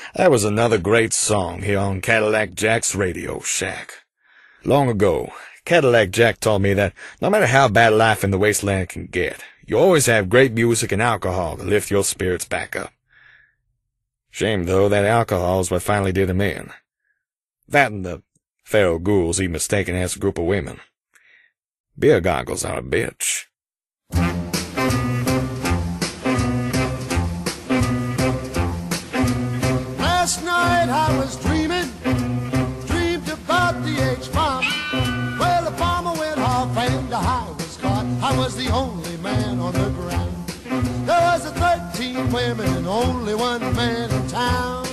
That was another great song here on Cadillac Jack's Radio Shack. Long ago, Cadillac Jack taught me that no matter how bad life in the wasteland can get, you always have great music and alcohol to lift your spirits back up. Shame, though, that alcohol is what finally did him in. That and the feral ghouls he mistaken as a group of women. Beer goggles are a bitch. Last night I was dreamed about the H-bomb. Well, the bomber went off and I was caught. I was the only man on the ground. There was 13 women and only one man in town.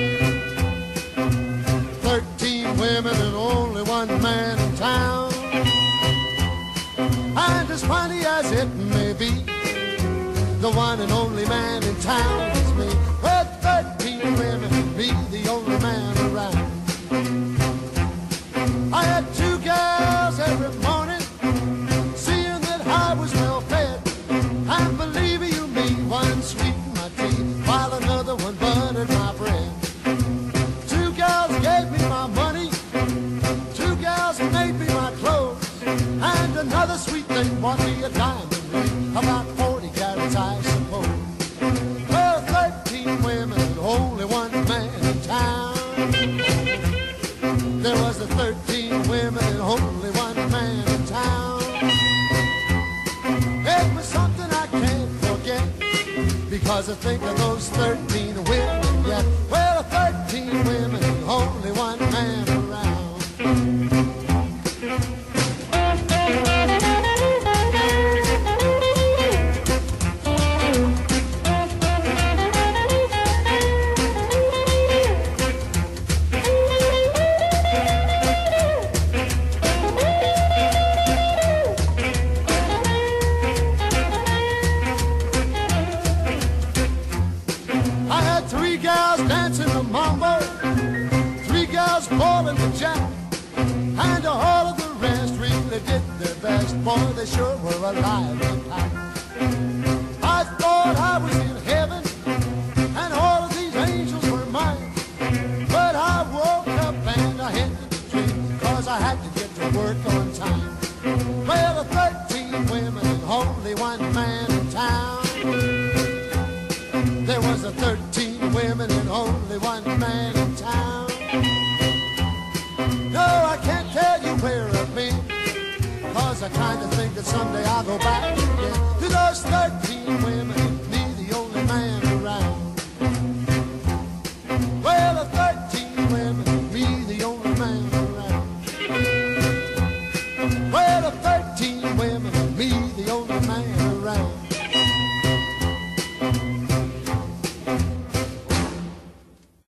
13 women and only one man in town. And as funny as it may be, the one and only man in town is me. With 13 women and me, the only man around. I had 2 gals every morning, seeing that I was well fed. And believe you me, one sweetened my tea, while another one buttered my bread. 2 gals gave me my money, 2 gals made me my clothes, and another sweet thing bought me a diamond ring, about 40 carats I suppose. Well, 13 women and only one man in town. There was 13 women and only one man in town. It was something I can't forget, because I think of those 13 women yet. Well, 13 women and only one man around. I had 3 gals dancing the mambo, 3 gals bowling the jack, and all of the rest really did their best. Boy, they sure were alive and packed. I thought I was in heaven, and all of these angels were mine. But I woke up and I ended the dream, 'cause I had to get to work on time. Well, 13 women and only one man in town. There was 13 women and only one man in town. No, I can't tell you where I've been, 'cause I kind of think that someday I'll go back again to those 13 women and me, the only man around. Well, 13 women and me, the only man around. Well, 13 women